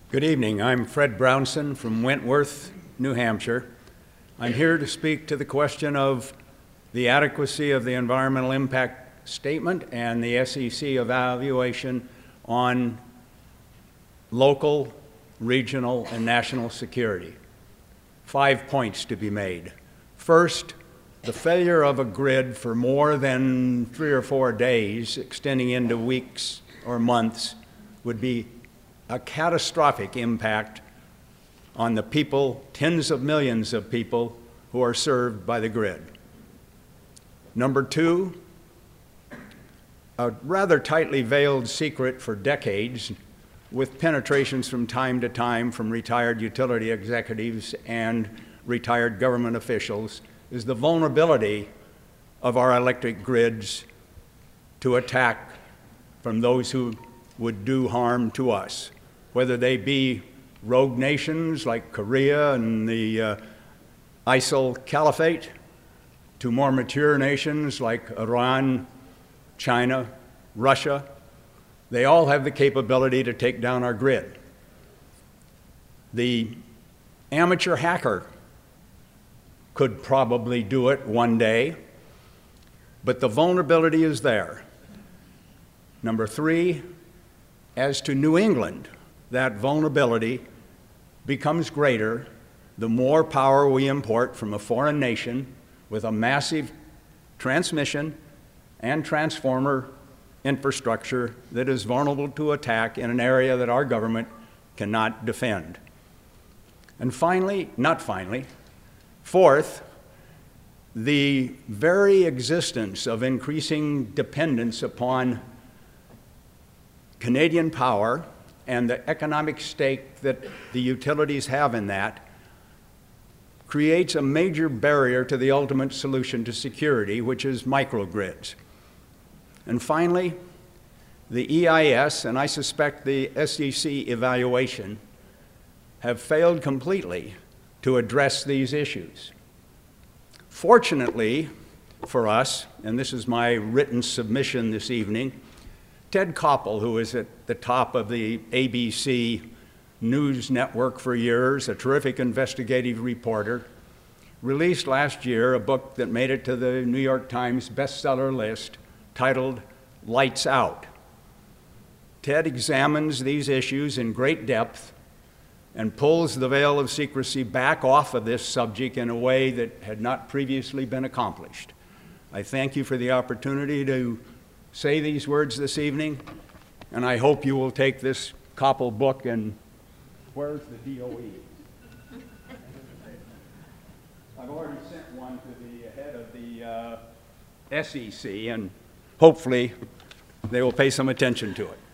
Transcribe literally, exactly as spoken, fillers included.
Good evening. I'm Fred Brownson from Wentworth, New Hampshire. I'm here to speak to the question of the adequacy of the environmental impact statement and the S E C evaluation on local, regional, and national security. Five points to be made. First, the failure of a grid for more than three or four days, extending into weeks or months, would be a catastrophic impact on the people, tens of millions of people who are served by the grid. Number two, a rather tightly veiled secret for decades, with penetrations from time to time from retired utility executives and retired government officials, is the vulnerability of our electric grids to attack from those who would do harm to us, whether they be rogue nations like Korea and the uh, ISIL Caliphate, to more mature nations like Iran, China, Russia. They all have the capability to take down our grid. The amateur hacker could probably do it one day, but the vulnerability is there. Number three, as to New England, that vulnerability becomes greater the more power we import from a foreign nation with a massive transmission and transformer infrastructure that is vulnerable to attack in an area that our government cannot defend. And finally, not finally, fourth, the very existence of increasing dependence upon Canadian power and the economic stake that the utilities have in that creates a major barrier to the ultimate solution to security, which is microgrids. And finally, the E I S, and I suspect the S E C evaluation, have failed completely to address these issues. Fortunately for us, and this is my written submission this evening, Ted Koppel, who is at the top of the A B C News Network for years, a terrific investigative reporter, released last year a book that made it to the New York Times bestseller list titled Lights Out. Ted examines these issues in great depth and pulls the veil of secrecy back off of this subject in a way that had not previously been accomplished. I thank you for the opportunity to say these words this evening, and I hope you will take this Koppel book and where's the D O E? I've already sent one to the head of the uh, S E C, and hopefully they will pay some attention to it.